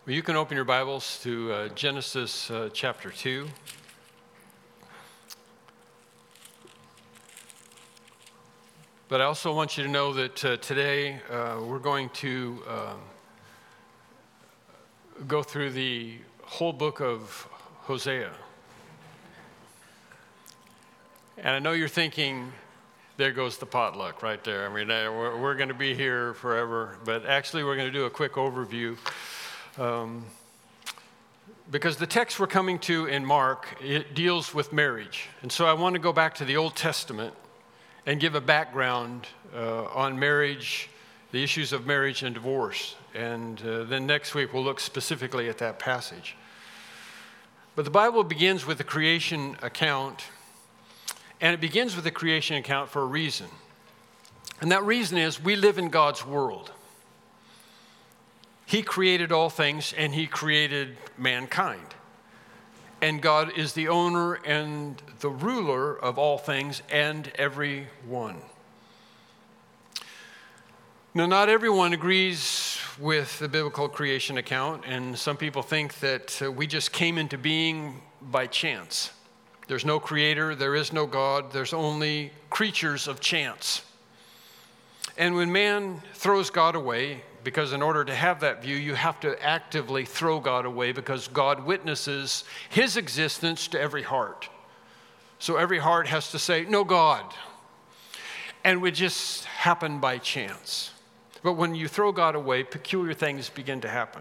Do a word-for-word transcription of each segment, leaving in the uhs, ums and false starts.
Well, you can open your Bibles to uh, Genesis uh, chapter two. But I also want you to know that uh, today uh, we're going to um, go through the whole book of Hosea. And I know you're thinking, there goes the potluck right there. I mean, uh, we're, we're going to be here forever. But actually, we're going to do a quick overview. Um, because the text we're coming to in Mark, it deals with marriage. And so I want to go back to the Old Testament and give a background uh, on marriage, the issues of marriage and divorce. And uh, then next week we'll look specifically at that passage. But the Bible begins with the creation account, and it begins with the creation account for a reason. And that reason is we live in God's world. He created all things, and he created mankind. And God is the owner and the ruler of all things and everyone. Now, not everyone agrees with the biblical creation account, and some people think that uh, we just came into being by chance. There's no creator, there is no God, there's only creatures of chance. And when man throws God away, because in order to have that view, you have to actively throw God away because God witnesses his existence to every heart. So every heart has to say, no God. And it would just happen by chance. But when you throw God away, peculiar things begin to happen.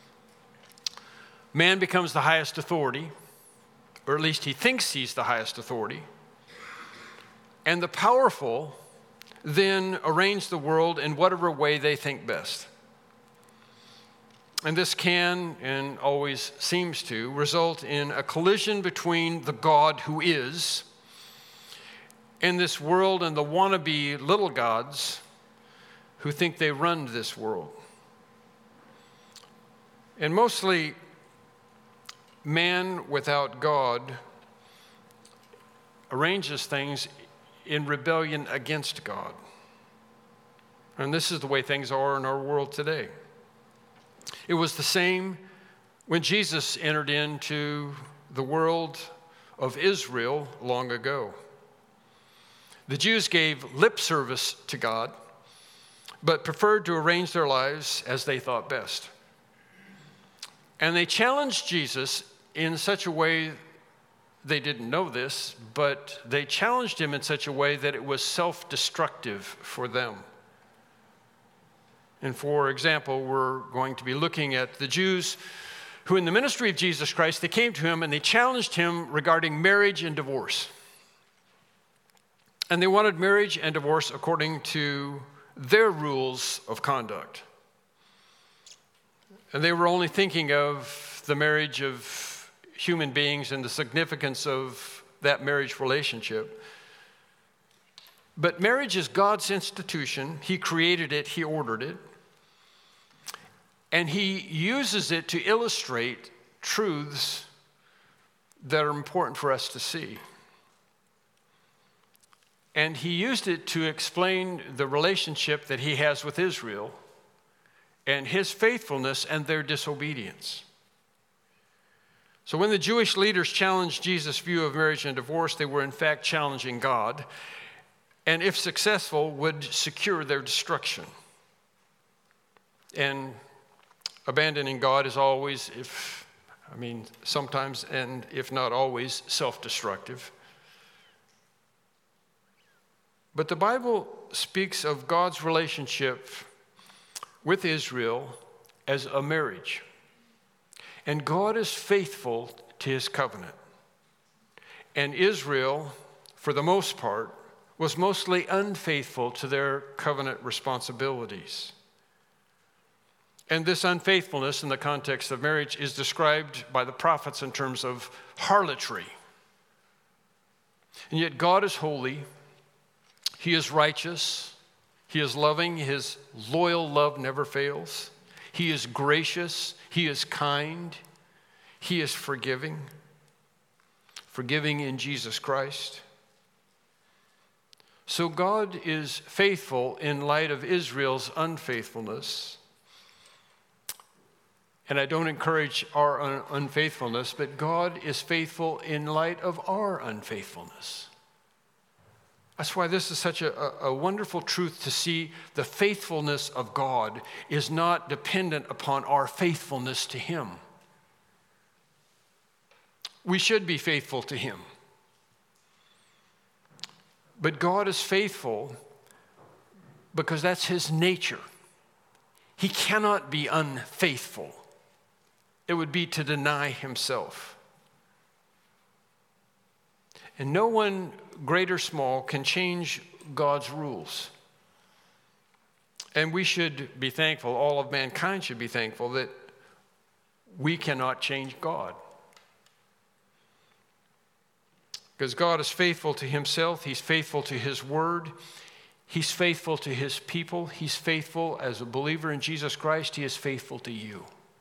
Man becomes the highest authority, or at least he thinks he's the highest authority. And the powerful then arrange the world in whatever way they think best. And this can, and always seems to, result in a collision between the God who is and this world and the wannabe little gods who think they run this world. And mostly, man without God arranges things in rebellion against God. And this is the way things are in our world today. It was the same when Jesus entered into the world of Israel long ago. The Jews gave lip service to God, but preferred to arrange their lives as they thought best. And they challenged Jesus in such a way. They didn't know this, but they challenged him in such a way that it was self-destructive for them. And for example, we're going to be looking at the Jews who in the ministry of Jesus Christ, they came to him and they challenged him regarding marriage and divorce. And they wanted marriage and divorce according to their rules of conduct. And they were only thinking of the marriage of human beings and the significance of that marriage relationship. But marriage is God's institution. He created it, he ordered it. And he uses it to illustrate truths that are important for us to see. And he used it to explain the relationship that he has with Israel and his faithfulness and their disobedience. So when the Jewish leaders challenged Jesus' view of marriage and divorce, they were in fact challenging God, and if successful, would secure their destruction. And abandoning God is always, if, I mean, sometimes, and if not always, self-destructive. But the Bible speaks of God's relationship with Israel as a marriage. And God is faithful to his covenant. And Israel, for the most part, was mostly unfaithful to their covenant responsibilities. And this unfaithfulness in the context of marriage is described by the prophets in terms of harlotry. And yet God is holy, he is righteous, he is loving, his loyal love never fails. He is gracious, he is kind, he is forgiving, forgiving in Jesus Christ. So God is faithful in light of Israel's unfaithfulness. And I don't encourage our un- unfaithfulness, but God is faithful in light of our unfaithfulness. That's why this is such a, a, a wonderful truth to see. The faithfulness of God is not dependent upon our faithfulness to Him. We should be faithful to Him. But God is faithful because that's His nature. He cannot be unfaithful. It would be to deny Himself. And no one, great or small, can change God's rules. And we should be thankful, all of mankind should be thankful that we cannot change God. Because God is faithful to Himself, He's faithful to His word, He's faithful to His people, He's faithful as a believer in Jesus Christ, He is faithful to you.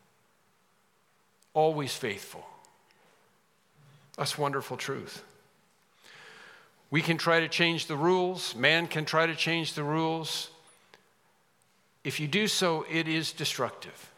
Always faithful. That's wonderful truth. We can try to change the rules. Man can try to change the rules. If you do so, it is destructive.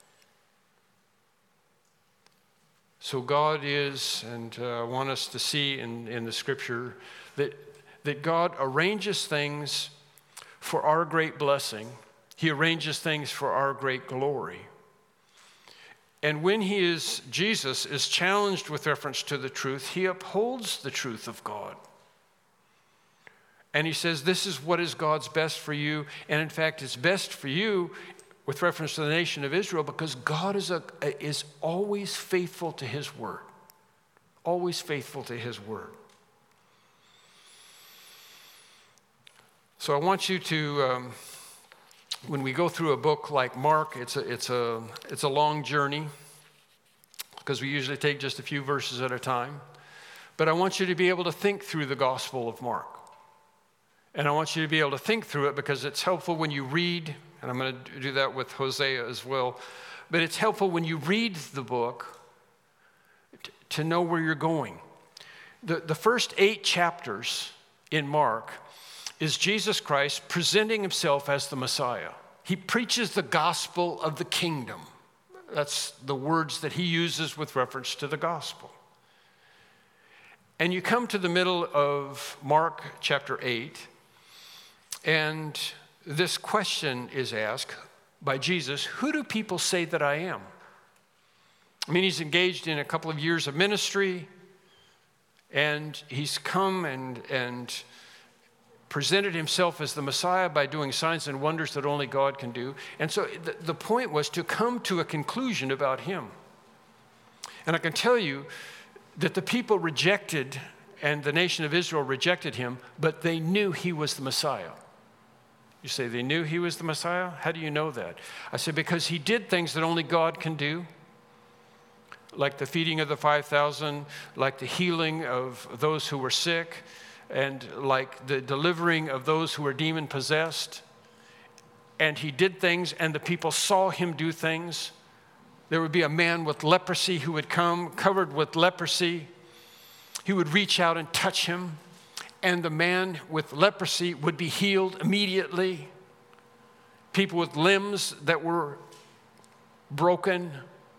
So God is, and uh, I want us to see in, in the scripture that, that God arranges things for our great blessing. He arranges things for our great glory. And when he is, Jesus is challenged with reference to the truth, he upholds the truth of God. And he says, this is what is God's best for you. And in fact, it's best for you with reference to the nation of Israel because God is, a, is always faithful to his word. Always faithful to his word. So I want you to, um, when we go through a book like Mark, it's a, it's a, it's a long journey because we usually take just a few verses at a time. But I want you to be able to think through the Gospel of Mark. And I want you to be able to think through it because it's helpful when you read, and I'm going to do that with Hosea as well, but it's helpful when you read the book t- to know where you're going. The, the first eight chapters in Mark is Jesus Christ presenting himself as the Messiah. He preaches the gospel of the kingdom. That's the words that he uses with reference to the gospel. And you come to the middle of Mark chapter eight, and this question is asked by Jesus, who do people say that I am? I mean, he's engaged in a couple of years of ministry, and he's come and, and presented himself as the Messiah by doing signs and wonders that only God can do. And so the, the point was to come to a conclusion about him. And I can tell you that the people rejected, and the nation of Israel rejected him, but they knew he was the Messiah. You say they knew he was the Messiah? How do you know that? I said, because he did things that only God can do, like the feeding of the five thousand, like the healing of those who were sick, and like the delivering of those who were demon-possessed. And he did things, and the people saw him do things. There would be a man with leprosy who would come, covered with leprosy. He would reach out and touch him, and the man with leprosy would be healed immediately. People with limbs that were broken,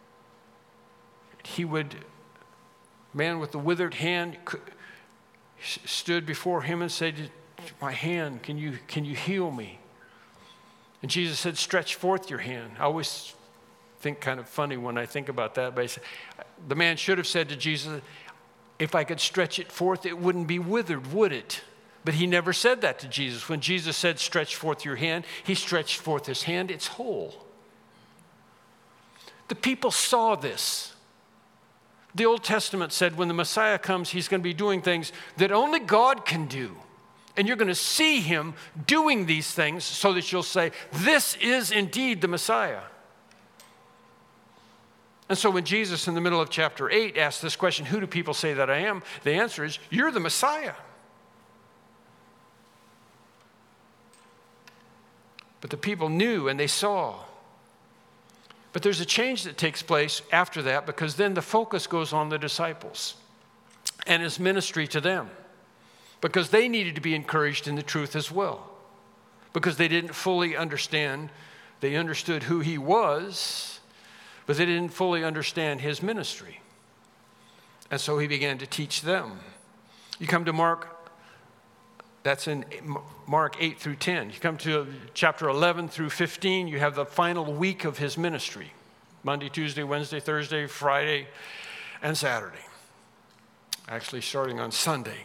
he would, man with the withered hand stood before him and said, my hand, can you, can you heal me? And Jesus said, stretch forth your hand. I always think kind of funny when I think about that, but I said, the man should have said to Jesus, if I could stretch it forth, it wouldn't be withered, would it? But he never said that to Jesus. When Jesus said, stretch forth your hand, he stretched forth his hand, it's whole. The people saw this. The Old Testament said when the Messiah comes, he's going to be doing things that only God can do. And you're going to see him doing these things so that you'll say, this is indeed the Messiah. And so when Jesus in the middle of chapter eight asks this question, who do people say that I am? The answer is, you're the Messiah. But the people knew and they saw. But there's a change that takes place after that because then the focus goes on the disciples and his ministry to them because they needed to be encouraged in the truth as well because they didn't fully understand. They understood who he was, but they didn't fully understand his ministry. And so he began to teach them. You come to Mark, that's in Mark eight through ten. You come to chapter eleven through fifteen, you have the final week of his ministry. Monday, Tuesday, Wednesday, Thursday, Friday, and Saturday. Actually starting on Sunday.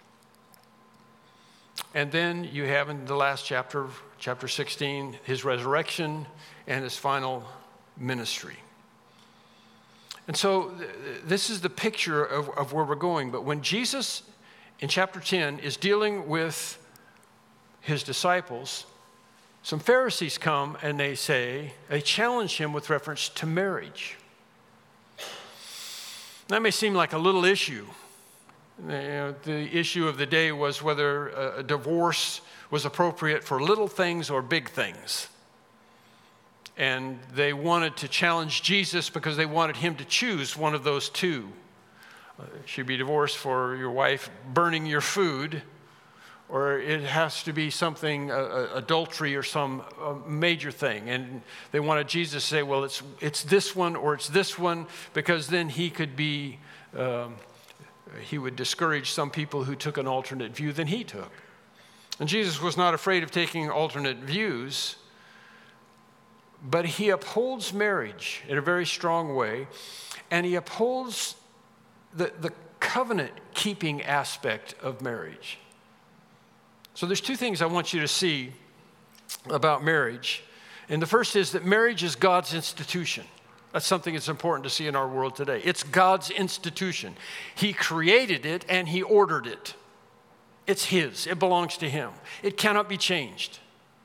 And then you have in the last chapter, chapter sixteen, his resurrection and his final ministry. And so th- this is the picture of, of where we're going. But when Jesus in chapter ten is dealing with his disciples, some Pharisees come and they say, they challenge him with reference to marriage. That may seem like a little issue. You know, the issue of the day was whether a divorce was appropriate for little things or big things. And they wanted to challenge Jesus because they wanted him to choose one of those two. Uh, should be divorced for your wife burning your food, or it has to be something, uh, adultery or some uh, major thing. And they wanted Jesus to say, well, it's it's this one or it's this one, because then he could be, um, he would discourage some people who took an alternate view than he took. And Jesus was not afraid of taking alternate views, but he upholds marriage in a very strong way, and he upholds the, the covenant-keeping aspect of marriage. So there's two things I want you to see about marriage. And the first is that marriage is God's institution. That's something that's important to see in our world today. It's God's institution. He created it and he ordered it. It's his. It belongs to him. It cannot be changed.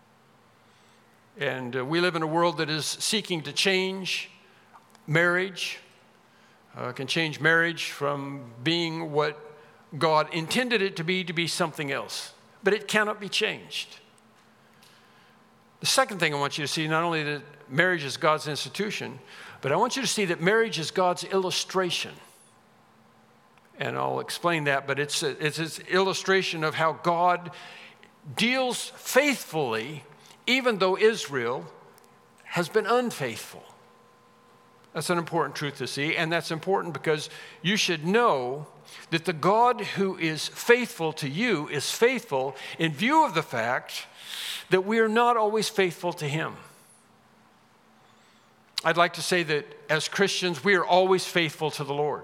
And uh, we live in a world that is seeking to change marriage. Uh, can change marriage from being what God intended it to be to be something else. But it cannot be changed. The second thing I want you to see, not only that marriage is God's institution, but I want you to see that marriage is God's illustration. And I'll explain that, but it's a, it's an illustration of how God deals faithfully, even though Israel has been unfaithful. That's an important truth to see, and that's important because you should know that the God who is faithful to you is faithful in view of the fact that we are not always faithful to him. I'd like to say that as Christians, we are always faithful to the Lord.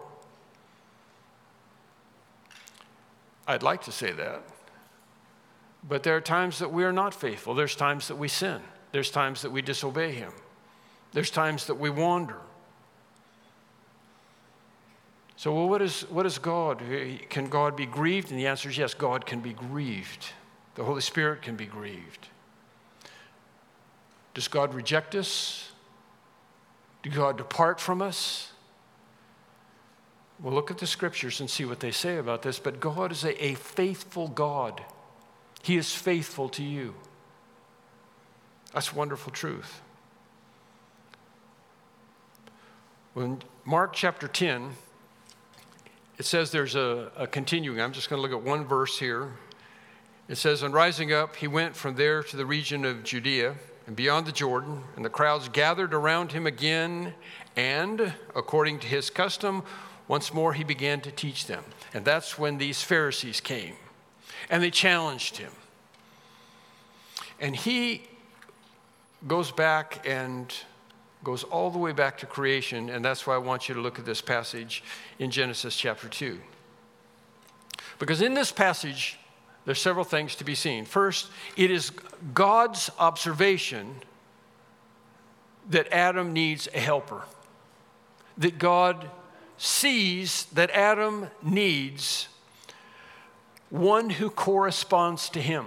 I'd like to say that. But there are times that we are not faithful. There's times that we sin. There's times that we disobey him. There's times that we wander. So, well, what is, what is God? Can God be grieved? And the answer is yes, God can be grieved. The Holy Spirit can be grieved. Does God reject us? Does God depart from us? Well, look at the scriptures and see what they say about this. But God is a, a faithful God. He is faithful to you. That's wonderful truth. When Mark chapter ten, it says there's a, a continuing. I'm just going to look at one verse here. It says, and rising up, he went from there to the region of Judea and beyond the Jordan, and the crowds gathered around him again, and according to his custom, once more he began to teach them. And that's when these Pharisees came, and they challenged him. And he goes back and goes all the way back to creation, and that's why I want you to look at this passage in Genesis chapter two. Because in this passage, there's several things to be seen. First, it is God's observation that Adam needs a helper. That God sees that Adam needs one who corresponds to him.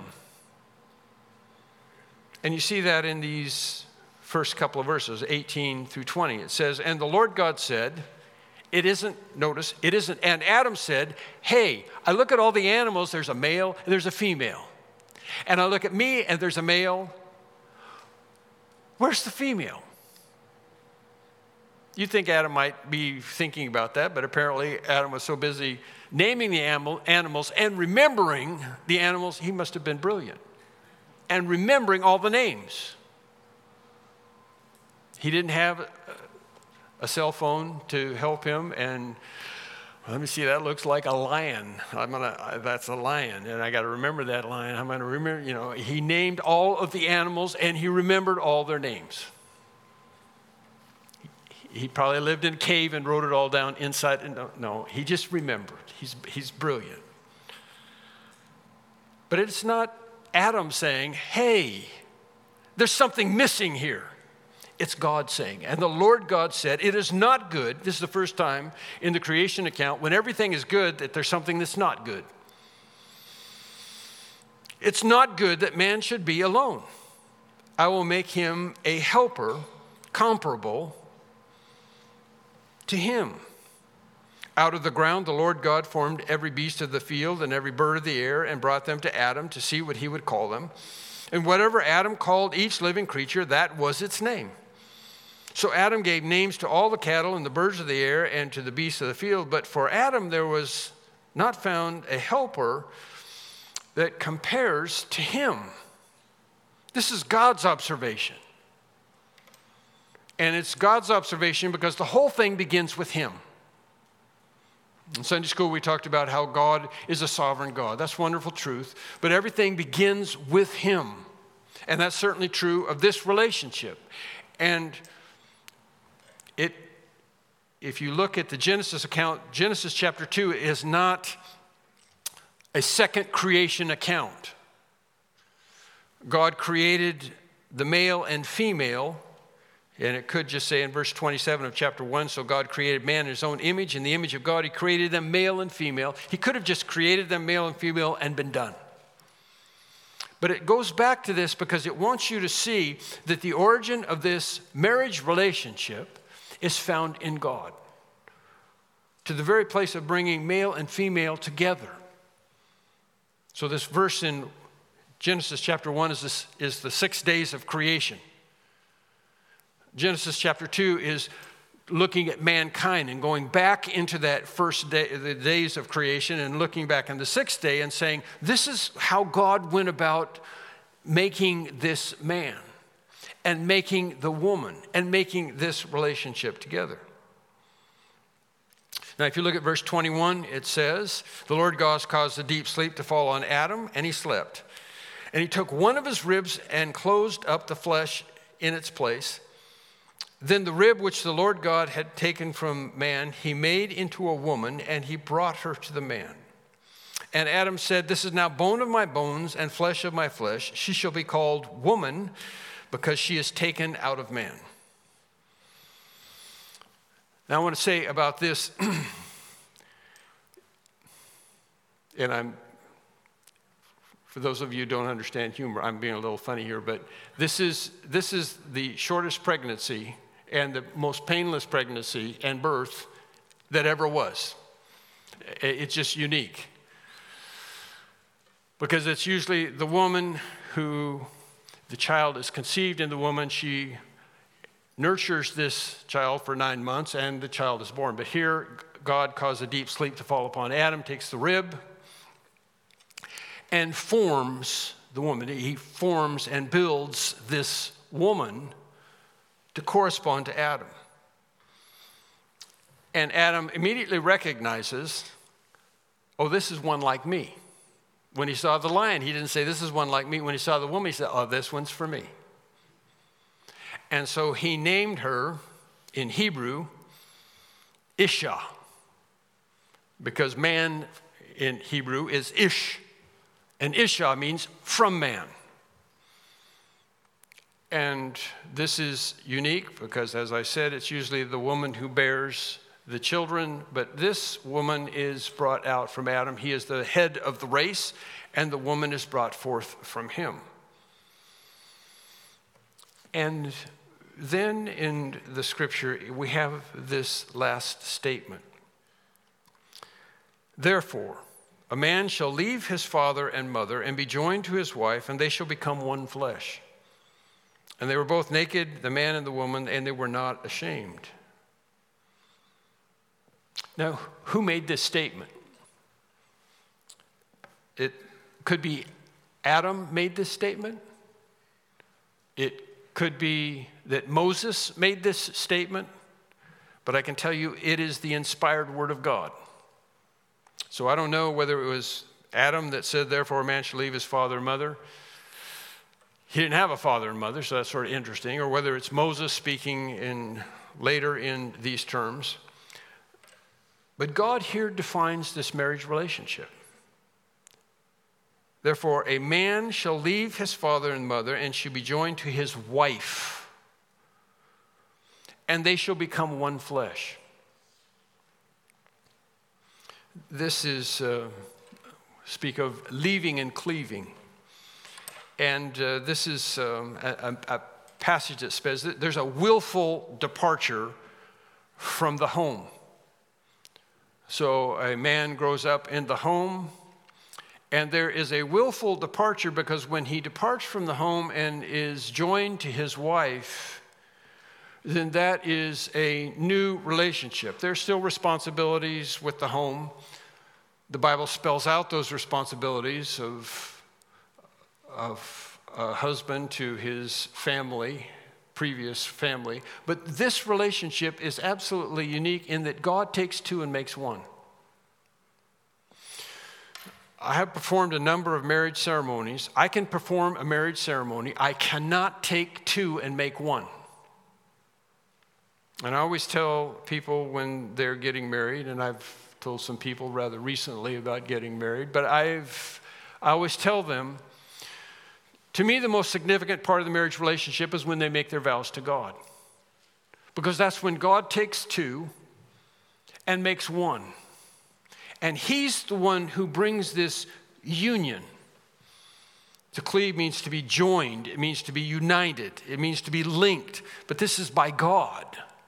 And you see that in these first couple of verses, eighteen through twenty. It says, and the Lord God said, it isn't, notice, it isn't, and Adam said, hey, I look at all the animals, there's a male and there's a female. And I look at me and there's a male. Where's the female? You'd think Adam might be thinking about that, but apparently Adam was so busy naming the animal, animals and remembering the animals, he must have been brilliant. And remembering all the names. He didn't have a cell phone to help him, and let me see, that looks like a lion. I'm gonna, that's a lion, and I got to remember that lion. I'm going to remember, you know, he named all of the animals, and he remembered all their names. He probably lived in a cave and wrote it all down inside. No, no, he just remembered. He's, he's brilliant. But it's not Adam saying, hey, there's something missing here. It's God saying. And the Lord God said, it is not good. This is the first time in the creation account when everything is good that there's something that's not good. It's not good that man should be alone. I will make him a helper comparable to him. Out of the ground, the Lord God formed every beast of the field and every bird of the air and brought them to Adam to see what he would call them. And whatever Adam called each living creature, that was its name. So Adam gave names to all the cattle and the birds of the air and to the beasts of the field. But for Adam, there was not found a helper that compares to him. This is God's observation. And it's God's observation because the whole thing begins with him. In Sunday school, we talked about how God is a sovereign God. That's wonderful truth. But everything begins with him. And that's certainly true of this relationship. And it, if you look at the Genesis account, Genesis chapter two is not a second creation account. God created the male and female. And it could just say in verse twenty-seven of chapter one, so God created man in his own image. In the image of God, he created them male and female. He could have just created them male and female and been done. But it goes back to this because it wants you to see that the origin of this marriage relationship is found in God. To the very place of bringing male and female together. So this verse in Genesis chapter one is, this, is the six days of creation. Genesis chapter two is looking at mankind and going back into that first day, the days of creation, and looking back on the sixth day and saying, this is how God went about making this man and making the woman and making this relationship together. Now, if you look at verse twenty-one, it says, the Lord God caused a deep sleep to fall on Adam, and he slept. And he took one of his ribs and closed up the flesh in its place. Then the rib which the Lord God had taken from man, he made into a woman, and he brought her to the man. And Adam said, this is now bone of my bones and flesh of my flesh. She shall be called woman because she is taken out of man. Now I want to say about this, and I'm, for those of you who don't understand humor, I'm being a little funny here, but this is, this is the shortest pregnancy and the most painless pregnancy and birth that ever was. It's just unique. Because it's usually the woman who, the child is conceived in the woman, she nurtures this child for nine months and the child is born. But here, God caused a deep sleep to fall upon Adam, takes the rib and forms the woman. He forms and builds this woman to correspond to Adam. And Adam immediately recognizes, oh, this is one like me. When he saw the lion, he didn't say, this is one like me. When he saw the woman, he said, oh, this one's for me. And so he named her in Hebrew, Isha, because man in Hebrew is Ish, and Isha means from man. And this is unique because, as I said, it's usually the woman who bears the children, but this woman is brought out from Adam. He is the head of the race, and the woman is brought forth from him. And then in the scripture, we have this last statement. Therefore, a man shall leave his father and mother and be joined to his wife, and they shall become one flesh. And they were both naked, the man and the woman, and they were not ashamed. Now, who made this statement? It could be Adam made this statement. It could be that Moses made this statement. but I can tell you it is the inspired word of God. So I don't know whether it was Adam that said, therefore a man shall leave his father and mother. He didn't have a father and mother, so that's sort of interesting. Or whether it's Moses speaking in later in these terms. But God here defines this marriage relationship. Therefore, a man shall leave his father and mother and shall be joined to his wife, and they shall become one flesh. This is, uh, speak of leaving and cleaving. And uh, this is um, a, a passage that says that there's a willful departure from the home. So a man grows up in the home, and there is a willful departure because when he departs from the home and is joined to his wife, then that is a new relationship. There's still responsibilities with the home. The Bible spells out those responsibilities of, of a husband to his family, previous family. But this relationship is absolutely unique in that God takes two and makes one. I have performed a number of marriage ceremonies. I can perform a marriage ceremony. I cannot take two and make one. And I always tell people when they're getting married, and I've told some people rather recently about getting married, but I've, I always tell them, to me, the most significant part of the marriage relationship is when they make their vows to God. Because that's when God takes two and makes one. And he's the one who brings this union. To cleave means to be joined. It means to be united. It means to be linked. But this is by God.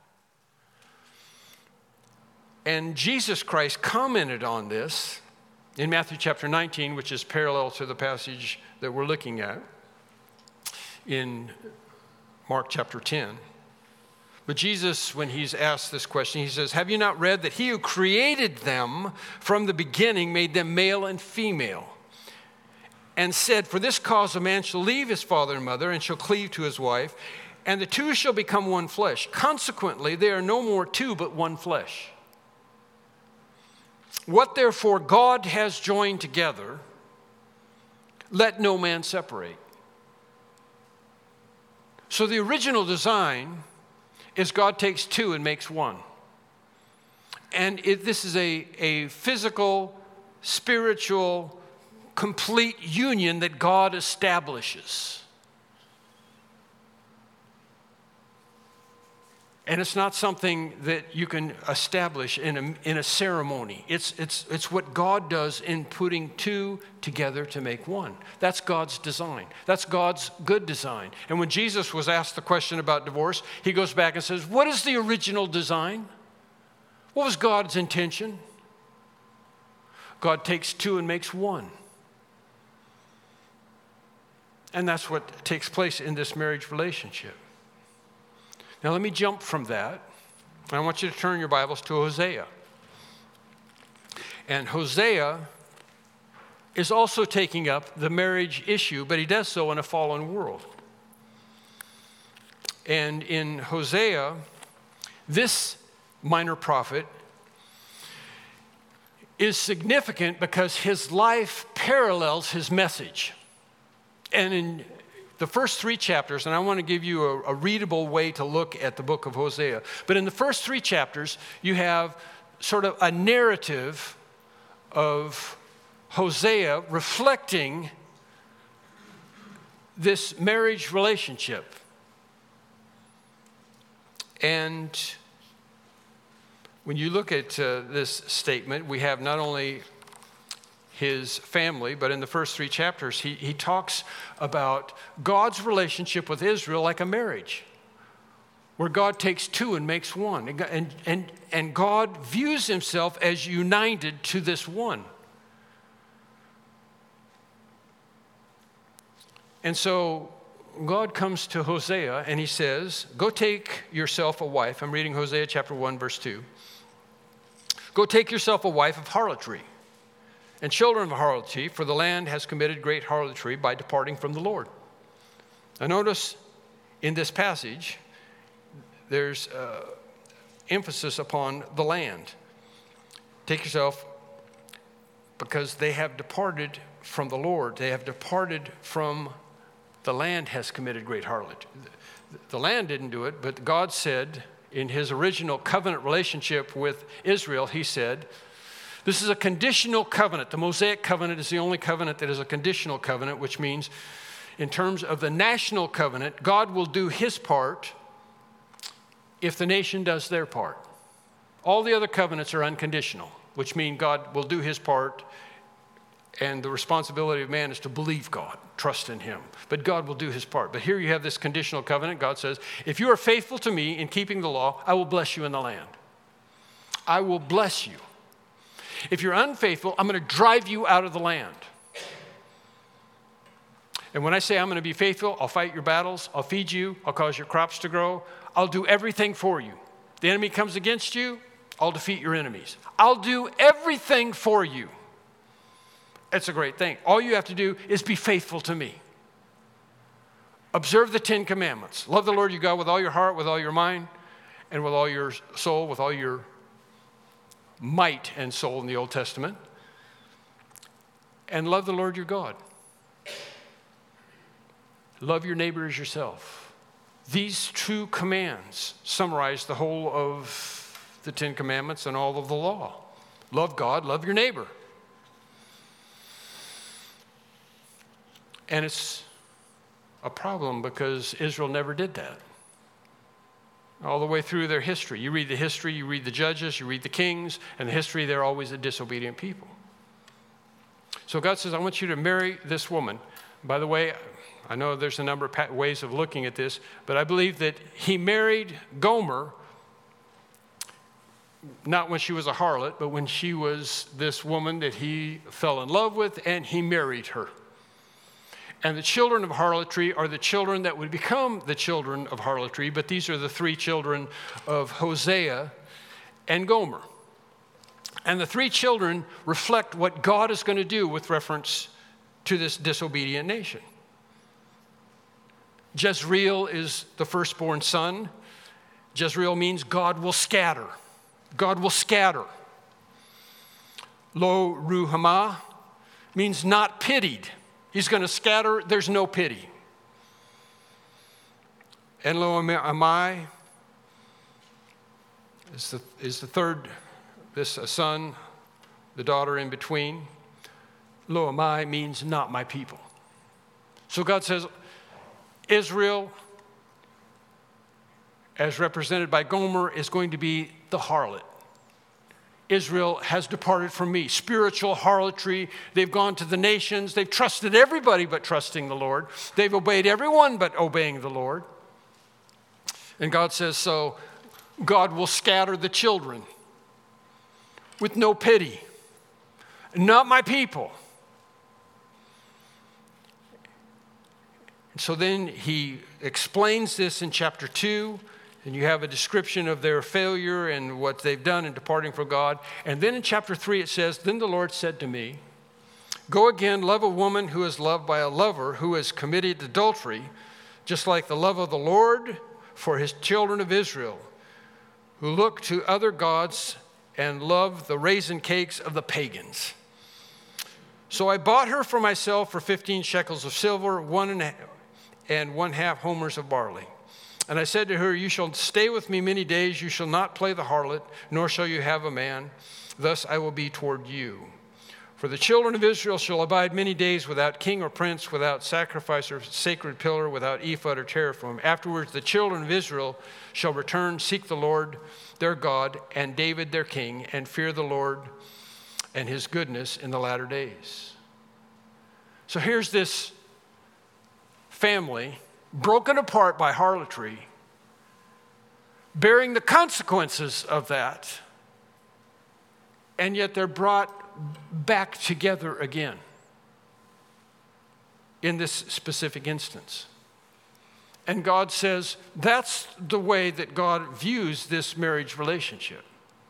And Jesus Christ commented on this in Matthew chapter nineteen, which is parallel to the passage that we're looking at in Mark chapter ten. But Jesus, when he's asked this question, he says, have you not read that he who created them from the beginning made them male and female? And said, for this cause a man shall leave his father and mother and shall cleave to his wife, and the two shall become one flesh. Consequently, they are no more two, but one flesh. What therefore God has joined together, let no man separate. So the original design is God takes two and makes one. And it, this is a, a physical, spiritual, complete union that God establishes. And it's not something that you can establish in a, in a ceremony. It's, it's, it's what God does in putting two together to make one. That's God's design. That's God's good design. And when Jesus was asked the question about divorce, he goes back and says, what is the original design? What was God's intention? God takes two and makes one. And that's what takes place in this marriage relationship. Now let me jump from that. I want you to turn your Bibles to Hosea. And Hosea is also taking up the marriage issue, but he does so in a fallen world. And in Hosea, this minor prophet is significant because his life parallels his message. And in the first three chapters, and I want to give you a, a readable way to look at the book of Hosea. But in the first three chapters, you have sort of a narrative of Hosea reflecting this marriage relationship. And when you look at uh, this statement, we have not only his family, but in the first three chapters, he, he talks about God's relationship with Israel like a marriage, where God takes two and makes one. And, and, and, and God views himself as united to this one. And so God comes to Hosea and he says, go take yourself a wife. I'm reading Hosea chapter one, verse two. Go take yourself a wife of harlotry and children of harlotry, for the land has committed great harlotry by departing from the Lord. Now notice in this passage, there's uh, emphasis upon the land. Take yourself, because they have departed from the Lord. They have departed from the land has committed great harlotry. The land didn't do it, but God said in his original covenant relationship with Israel, he said, this is a conditional covenant. The Mosaic covenant is the only covenant that is a conditional covenant, which means in terms of the national covenant, God will do his part if the nation does their part. All the other covenants are unconditional, which means God will do his part, and the responsibility of man is to believe God, trust in him. But God will do his part. But here you have this conditional covenant. God says, if you are faithful to me in keeping the law, I will bless you in the land. I will bless you. If you're unfaithful, I'm going to drive you out of the land. And when I say I'm going to be faithful, I'll fight your battles, I'll feed you, I'll cause your crops to grow, I'll do everything for you. The enemy comes against you, I'll defeat your enemies. I'll do everything for you. That's a great thing. All you have to do is be faithful to me. Observe the Ten Commandments. Love the Lord your God with all your heart, with all your mind, and with all your soul, with all your might and soul in the Old Testament. And love the Lord your God. Love your neighbor as yourself. These two commands summarize the whole of the Ten Commandments and all of the law. Love God, love your neighbor. And it's a problem because Israel never did that. All the way through their history. You read the history, you read the judges, you read the kings, and the history, they're always a disobedient people. So God says, I want you to marry this woman. By the way, I know there's a number of ways of looking at this, but I believe that he married Gomer not when she was a harlot, but when she was this woman that he fell in love with, and he married her. And the children of harlotry are the children that would become the children of harlotry, but these are the three children of Hosea and Gomer. And the three children reflect what God is going to do with reference to this disobedient nation. Jezreel is the firstborn son. Jezreel means God will scatter. God will scatter. Lo Ruhamah means not pitied. He's going to scatter. There's no pity. And Lo Ammi is the, is the third, this a son, the daughter in between. Lo Ammi means not my people. So God says, Israel, as represented by Gomer, is going to be the harlot. Israel has departed from me. Spiritual harlotry. They've gone to the nations. They've trusted everybody but trusting the Lord. They've obeyed everyone but obeying the Lord. And God says, so God will scatter the children with no pity. Not my people. So then he explains this in chapter two. And you have a description of their failure and what they've done in departing from God. And then in chapter three it says, then the Lord said to me, go again, love a woman who is loved by a lover who has committed adultery, just like the love of the Lord for his children of Israel, who look to other gods and love the raisin cakes of the pagans. So I bought her for myself for fifteen shekels of silver, one and, a, and one half homers of barley. And I said to her, you shall stay with me many days. You shall not play the harlot, nor shall you have a man. Thus I will be toward you. For the children of Israel shall abide many days without king or prince, without sacrifice or sacred pillar, without ephod or teraphim. Afterwards the children of Israel shall return, seek the Lord their God, and David their king, and fear the Lord and his goodness in the latter days. So here's this family broken apart by harlotry, bearing the consequences of that, and yet they're brought back together again in this specific instance. And God says that's the way that God views this marriage relationship.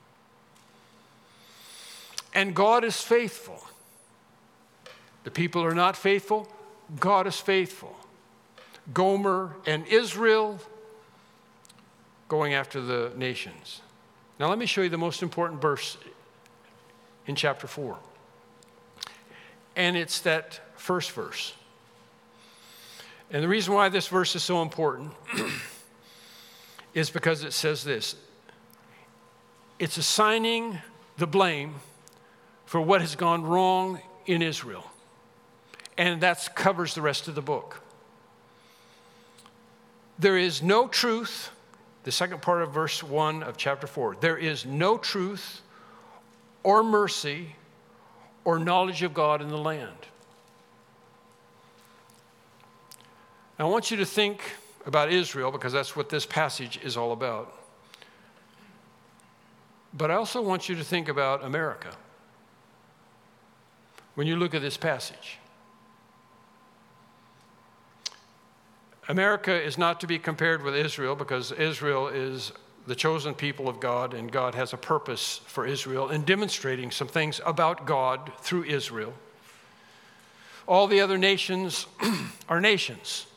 And God is faithful. The people are not faithful. God is faithful. Gomer and Israel going after the nations. Now let me show you the most important verse in chapter four. And it's that first verse. And the reason why this verse is so important is because it says this. It's assigning the blame for what has gone wrong in Israel. And that covers the rest of the book. There is no truth, the second part of verse one of chapter four. There is no truth or mercy or knowledge of God in the land. Now, I want you to think about Israel because that's what this passage is all about. But I also want you to think about America when you look at this passage. America is not to be compared with Israel because Israel is the chosen people of God, and God has a purpose for Israel in demonstrating some things about God through Israel. All the other nations are nations.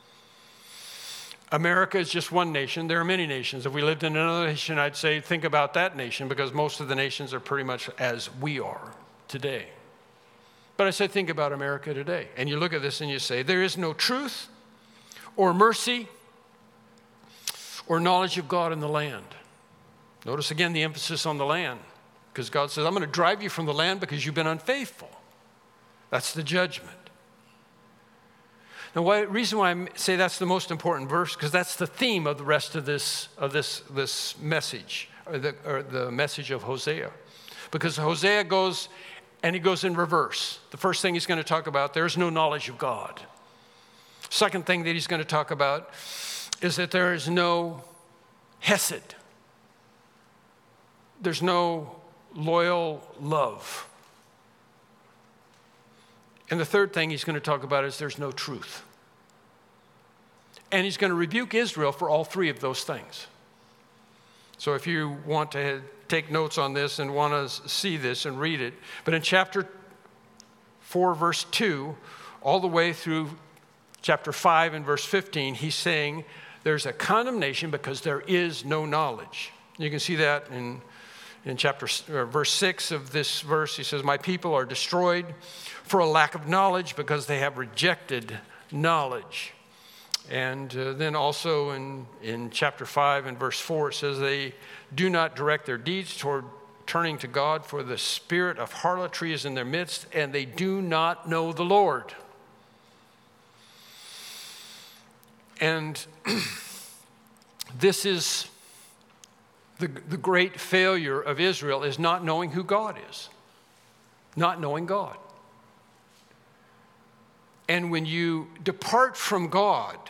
America is just one nation. There are many nations. If we lived in another nation, I'd say think about that nation because most of the nations are pretty much as we are today. But I said think about America today. And you look at this and you say there is no truth or mercy or knowledge of God in the land. Notice again the emphasis on the land because God says, I'm going to drive you from the land because you've been unfaithful. That's the judgment. Now, the reason why I say that's the most important verse, because that's the theme of the rest of this of this this message, or the, or the message of Hosea. Because Hosea goes, and he goes in reverse. The first thing he's going to talk about, there's no knowledge of God. Second thing that he's going to talk about is that there is no hesed. There's no loyal love. And the third thing he's going to talk about is there's no truth. And he's going to rebuke Israel for all three of those things. So if you want to take notes on this and want to see this and read it, but in chapter four, verse two, all the way through chapter five and verse fifteen, he's saying there's a condemnation because there is no knowledge. You can see that in In chapter or verse six of this verse, he says, my people are destroyed for a lack of knowledge because they have rejected knowledge. And uh, then also in, in chapter five and verse four, it says they do not direct their deeds toward turning to God, for the spirit of harlotry is in their midst, and they do not know the Lord. And this is The, the great failure of Israel is not knowing who God is, not knowing God. And when you depart from God,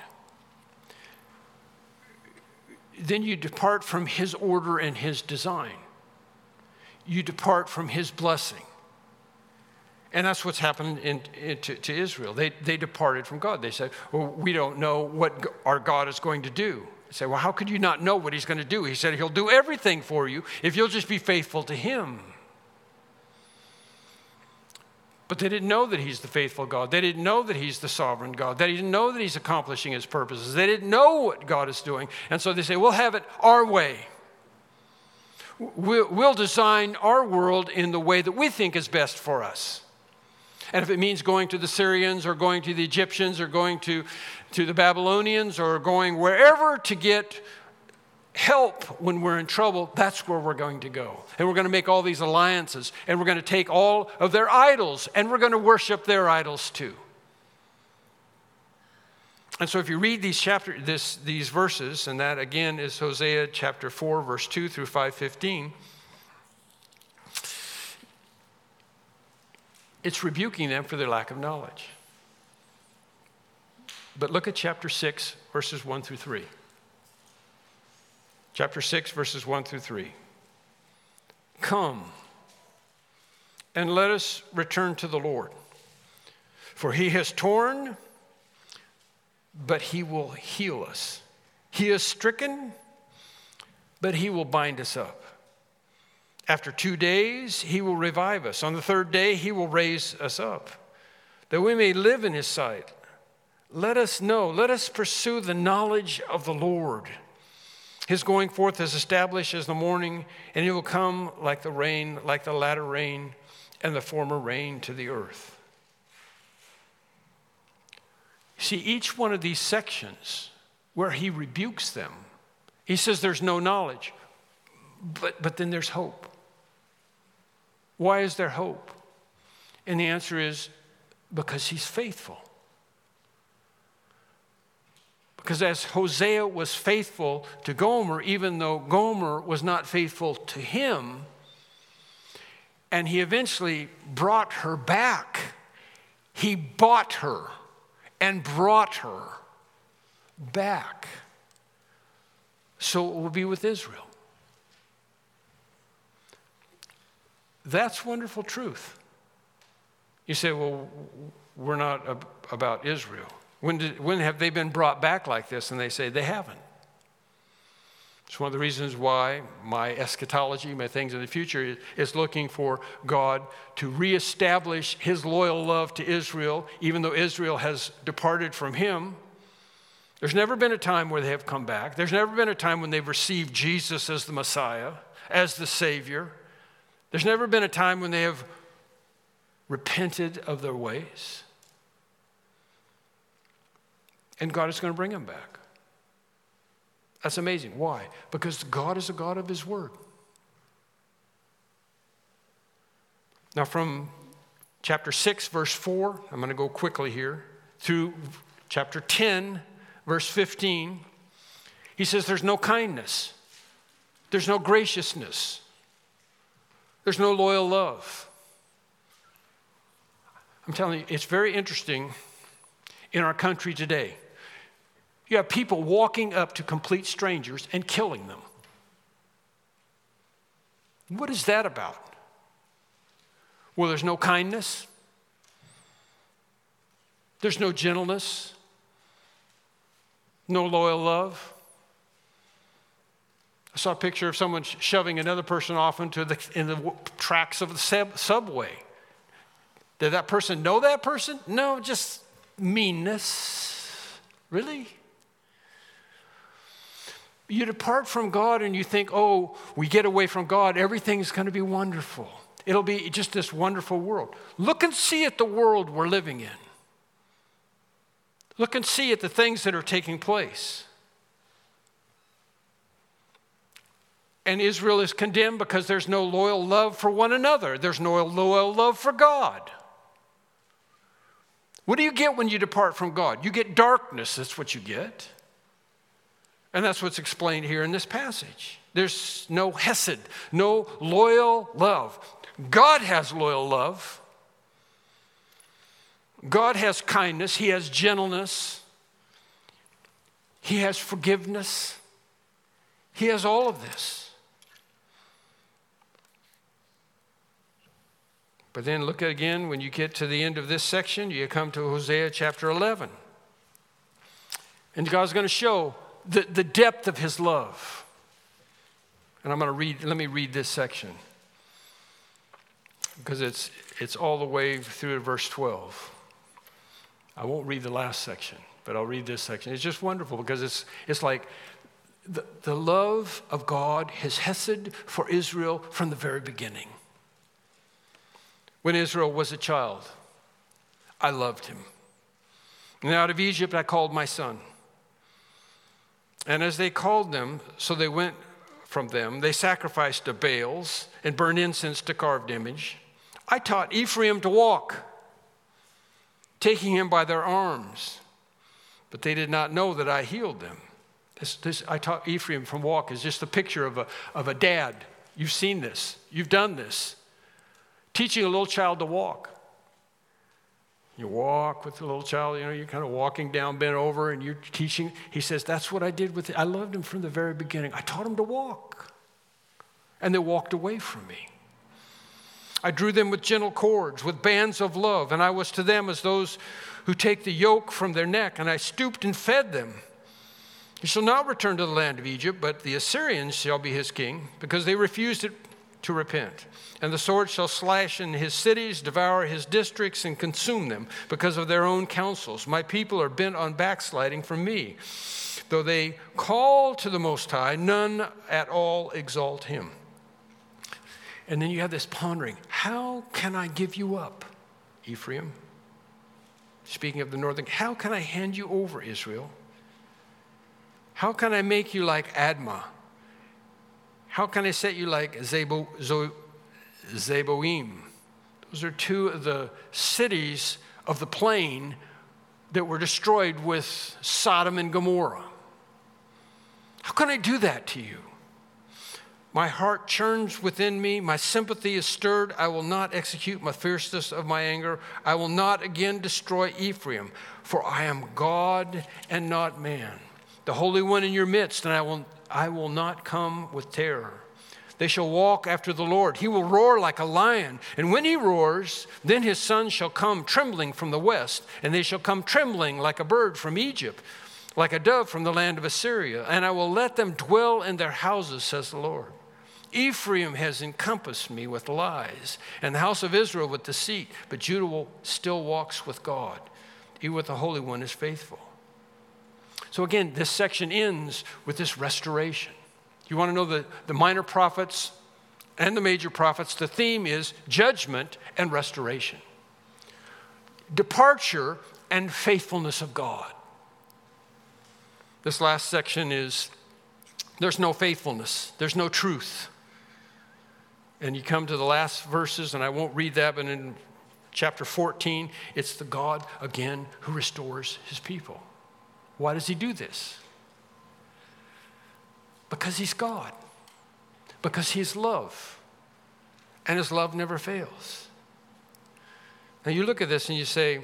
then you depart from his order and his design. You depart from his blessing. And that's what's happened in, in, to, to Israel. They, they departed from God. They said, well, we don't know what our God is going to do. You say, well, how could you not know what he's going to do? He said he'll do everything for you if you'll just be faithful to him. But they didn't know that he's the faithful God. They didn't know that he's the sovereign God. They didn't know that he's accomplishing his purposes. They didn't know what God is doing. And so they say, we'll have it our way. We'll, we'll design our world in the way that we think is best for us. And if it means going to the Syrians or going to the Egyptians or going to, to the Babylonians or going wherever to get help when we're in trouble, that's where we're going to go. And we're going to make all these alliances. And we're going to take all of their idols and we're going to worship their idols too. And so if you read these chapter, this, these verses, and that again is Hosea chapter four, verse two through five fifteen, it's rebuking them for their lack of knowledge. But look at chapter six, verses one through three. Chapter six, verses one through three. Come, and let us return to the Lord. For he has torn, but he will heal us. He is stricken, but he will bind us up. After two days, he will revive us. On the third day, he will raise us up, that we may live in his sight. Let us know, let us pursue the knowledge of the Lord. His going forth is established as the morning, and he will come like the rain, like the latter rain, and the former rain to the earth. See, each one of these sections where he rebukes them, he says there's no knowledge, but, but then there's hope. Why is there hope? And the answer is because he's faithful. Because as Hosea was faithful to Gomer, even though Gomer was not faithful to him, and he eventually brought her back, he bought her and brought her back. So it will be with Israel. That's wonderful truth. You say, well, we're not ab- about Israel. When, did, when have they been brought back like this? And they say they haven't. It's one of the reasons why my eschatology, my things in the future, is, is looking for God to reestablish his loyal love to Israel, even though Israel has departed from him. There's never been a time where they have come back. There's never been a time when they've received Jesus as the Messiah, as the Savior. There's never been a time when they have repented of their ways. And God is going to bring them back. That's amazing. Why? Because God is a God of his word. Now from chapter six, verse four, I'm going to go quickly here, through chapter ten, verse fifteen, he says there's no kindness. There's no graciousness. There's no loyal love. I'm telling you, it's very interesting in our country today. You have people walking up to complete strangers and killing them. What is that about? Well, there's no kindness. There's no gentleness. No loyal love. I saw a picture of someone shoving another person off into the, in the tracks of the sub, subway. Did that person know that person? No, just meanness. Really? You depart from God and you think, oh, we get away from God, everything's going to be wonderful. It'll be just this wonderful world. Look and see at the world we're living in. Look and see at the things that are taking place. And Israel is condemned because there's no loyal love for one another. There's no loyal love for God. What do you get when you depart from God? You get darkness, that's what you get. And that's what's explained here in this passage. There's no hesed, no loyal love. God has loyal love. God has kindness. He has gentleness. He has forgiveness. He has all of this. But then look at again, when you get to the end of this section, you come to Hosea chapter eleven. And God's going to show the, the depth of his love. And I'm going to read, let me read this section. Because it's, it's all the way through to verse twelve. I won't read the last section, but I'll read this section. It's just wonderful because it's, it's like the, the love of God, his hesed for Israel from the very beginning. When Israel was a child, I loved him. And out of Egypt I called my son. And as they called them, so they went from them. They sacrificed to Baals and burned incense to carved image. I taught Ephraim to walk, taking him by their arms. But they did not know that I healed them. This, this, I taught Ephraim from walk is just a picture of a, of a dad. You've seen this. You've done this. Teaching a little child to walk. You walk with the little child, you know, you're kind of walking down, bent over, and you're teaching. He says, that's what I did with it. I loved him from the very beginning. I taught him to walk. And they walked away from me. I drew them with gentle cords, with bands of love, and I was to them as those who take the yoke from their neck, and I stooped and fed them. He shall not return to the land of Egypt, but the Assyrians shall be his king, because they refused it to repent. And the sword shall slash in his cities, devour his districts, and consume them because of their own counsels. My people are bent on backsliding from me. Though they call to the Most High, none at all exalt him. And then you have this pondering. How can I give you up, Ephraim? Speaking of the northern, how can I hand you over, Israel? How can I make you like Admah? How can I set you like Zebo, Zo, Zeboim? Those are two of the cities of the plain that were destroyed with Sodom and Gomorrah. How can I do that to you? My heart churns within me. My sympathy is stirred. I will not execute my fierceness of my anger. I will not again destroy Ephraim, for I am God and not man, the Holy One in your midst, and I will, I will not come with terror. They shall walk after the Lord. He will roar like a lion. And when he roars, then his sons shall come trembling from the west, and they shall come trembling like a bird from Egypt, like a dove from the land of Assyria. And I will let them dwell in their houses, says the Lord. Ephraim has encompassed me with lies, and the house of Israel with deceit. But Judah will still walks with God. He with the Holy One is faithful. So again, this section ends with this restoration. You want to know the, the minor prophets and the major prophets, the theme is judgment and restoration. Departure and faithfulness of God. This last section is, there's no faithfulness, there's no truth. And you come to the last verses, and I won't read that, but in chapter fourteen, it's the God, again, who restores his people. Why does he do this? Because he's God. Because he's love. And his love never fails. Now you look at this and you say,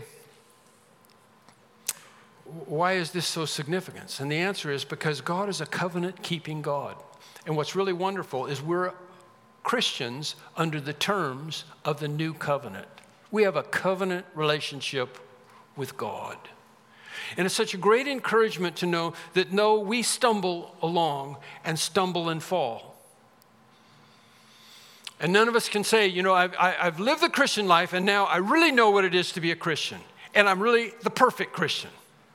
why is this so significant? And the answer is because God is a covenant-keeping God. And what's really wonderful is we're Christians under the terms of the new covenant. We have a covenant relationship with God. And it's such a great encouragement to know that no, we stumble along and stumble and fall. And none of us can say, you know, I've, I've lived the Christian life and now I really know what it is to be a Christian. And I'm really the perfect Christian.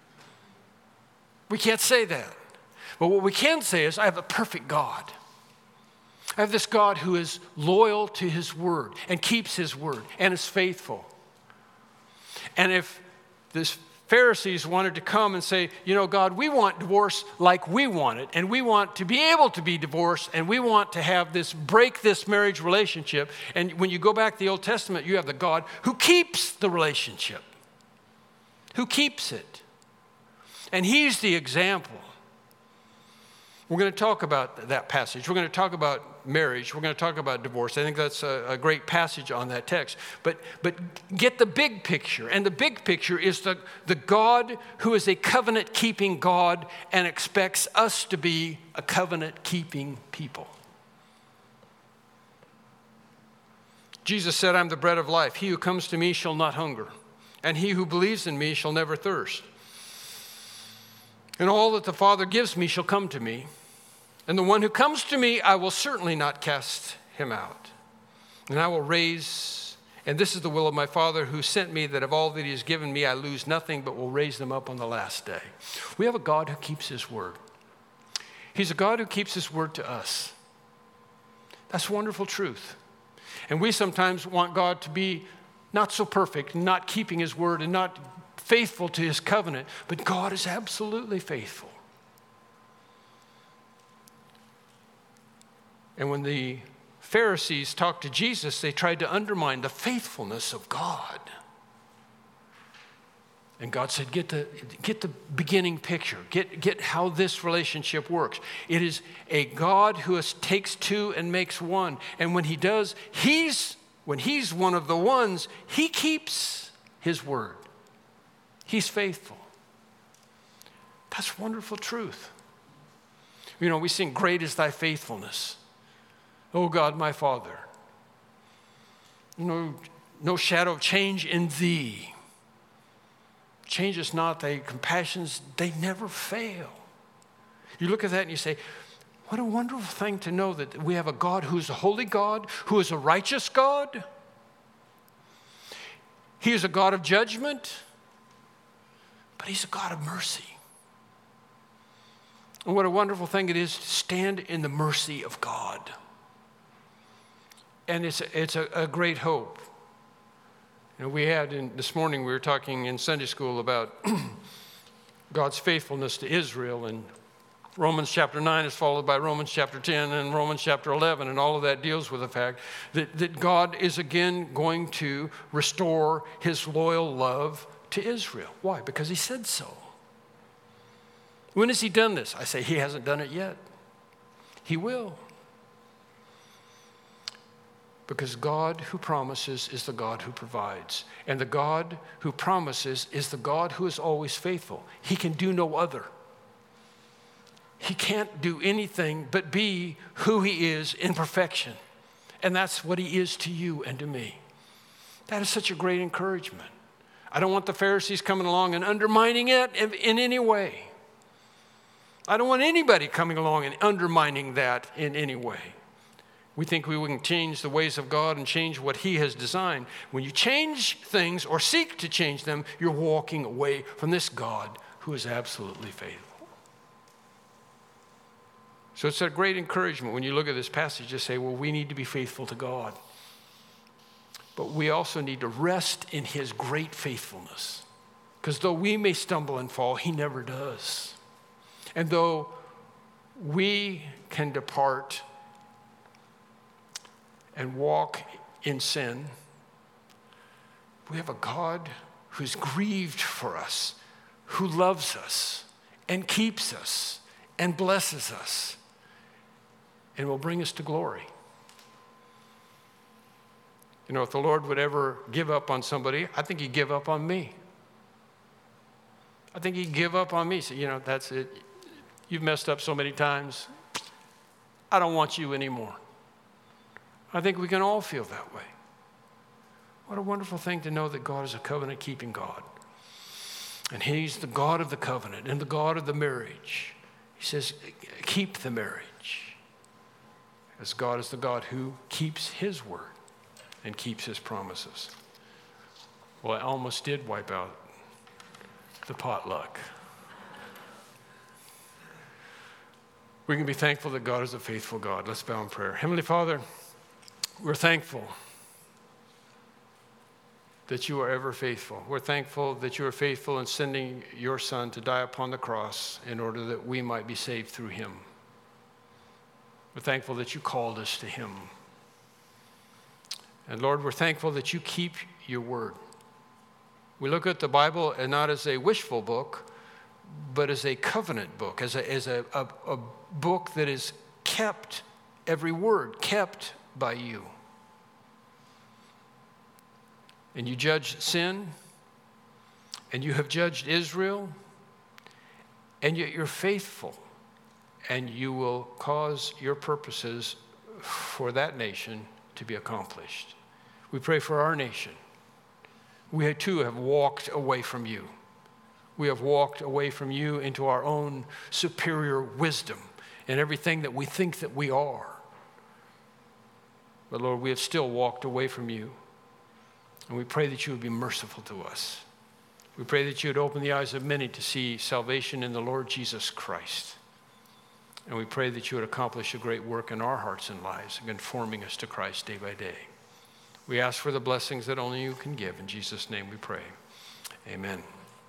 We can't say that. But what we can say is I have a perfect God. I have this God who is loyal to his word and keeps his word and is faithful. And if this Pharisees wanted to come and say, you know, God, we want divorce like we want it, and we want to be able to be divorced, and we want to have this, break this marriage relationship. And when you go back to the Old Testament, you have the God who keeps the relationship, who keeps it. And he's the example. We're going to talk about that passage. We're going to talk about marriage. We're going to talk about divorce. I think that's a, a great passage on that text. But, but get the big picture. And the big picture is the, the God who is a covenant-keeping God and expects us to be a covenant-keeping people. Jesus said, I'm the bread of life. He who comes to me shall not hunger, and he who believes in me shall never thirst. And all that the Father gives me shall come to me. And the one who comes to me, I will certainly not cast him out. And I will raise, and this is the will of my Father who sent me, that of all that he has given me, I lose nothing, but will raise them up on the last day. We have a God who keeps his word. He's a God who keeps his word to us. That's wonderful truth. And we sometimes want God to be not so perfect, not keeping his word, and not faithful to his covenant, but God is absolutely faithful. And when the Pharisees talked to Jesus, they tried to undermine the faithfulness of God. And God said, get the, get the beginning picture. Get, get how this relationship works. It is a God who is, takes two and makes one. And when he does, he's, when he's one of the ones, he keeps his word. He's faithful. That's wonderful truth. You know, we sing, great is thy faithfulness, O God, my Father. You know, no shadow of change in thee. Change us not, thy compassions, they never fail. You look at that and you say, What a wonderful thing to know that we have a God who's a holy God, who is a righteous God. He is a God of judgment, but he's a God of mercy. And what a wonderful thing it is to stand in the mercy of God. And it's a, it's a, a great hope. You know, we had in, this morning, we were talking in Sunday school about God's faithfulness to Israel, and Romans chapter nine is followed by Romans chapter ten and Romans chapter eleven, and all of that deals with the fact that, that God is again going to restore his loyal love to Israel. Why? Because he said so. When has he done this? I say he hasn't done it yet. He will. Because God who promises is the God who provides. And the God who promises is the God who is always faithful. He can do no other. He can't do anything but be who he is in perfection. And that's what he is to you and to me. That is such a great encouragement. I don't want the Pharisees coming along and undermining it in any way. I don't want anybody coming along and undermining that in any way. We think we can change the ways of God and change what he has designed. When you change things or seek to change them, you're walking away from this God who is absolutely faithful. So it's a great encouragement when you look at this passage to say, well, we need to be faithful to God. But we also need to rest in his great faithfulness. Because though we may stumble and fall, he never does. And though we can depart and walk in sin, we have a God who's grieved for us, who loves us and keeps us and blesses us and will bring us to glory. You know, if the Lord would ever give up on somebody, I think he'd give up on me. I think he'd give up on me. So, you know, that's it. You've messed up so many times. I don't want you anymore. I think we can all feel that way. What a wonderful thing to know that God is a covenant-keeping God. And he's the God of the covenant and the God of the marriage. He says, keep the marriage. As God is the God who keeps his word and keeps his promises. Well, I almost did wipe out the potluck. We can be thankful that God is a faithful God. Let's bow in prayer. Heavenly Father, we're thankful that you are ever faithful. We're thankful that you are faithful in sending your Son to die upon the cross in order that we might be saved through him. We're thankful that you called us to him. And Lord, we're thankful that you keep your word. We look at the Bible and not as a wishful book, but as a covenant book, as a, as a, a, a book that is kept, every word kept by you. And you judge sin, and you have judged Israel, and yet you're faithful, and you will cause your purposes for that nation to be accomplished. We pray for our nation. We too have walked away from you. We have walked away from you into our own superior wisdom and everything that we think that we are. But Lord, we have still walked away from you. And we pray that you would be merciful to us. We pray that you would open the eyes of many to see salvation in the Lord Jesus Christ. And we pray that you would accomplish a great work in our hearts and lives, conforming us to Christ day by day. We ask for the blessings that only you can give. In Jesus' name we pray. Amen.